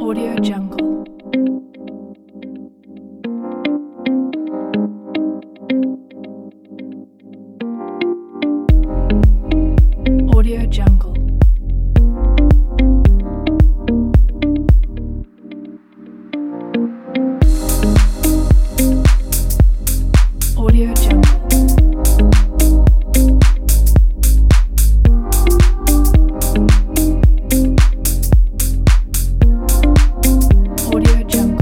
Audio Jungle. Audio Jungle. Audio Jungle. Audio Jungle.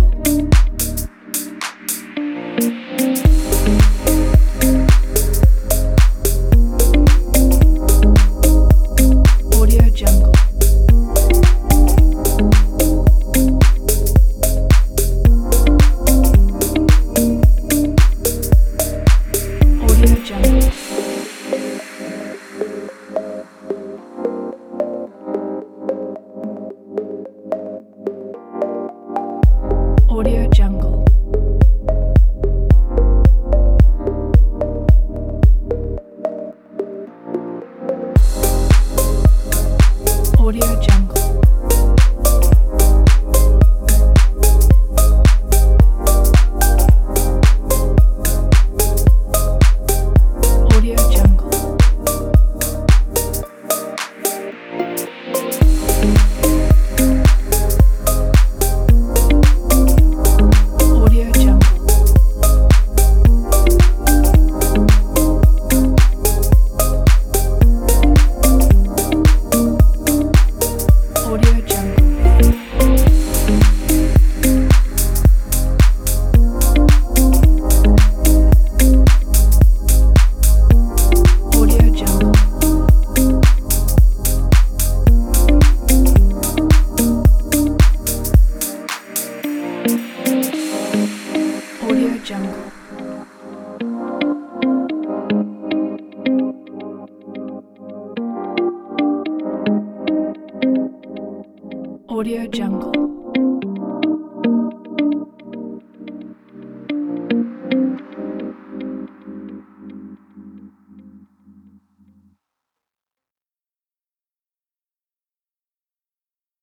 Audio Jungle. Audio Jungle. Audio Jungle. Audio Jungle. Audio Jungle. Audio Jungle. Audio Jungle. Audio Jungle. Audio Jungle. Audio Jungle.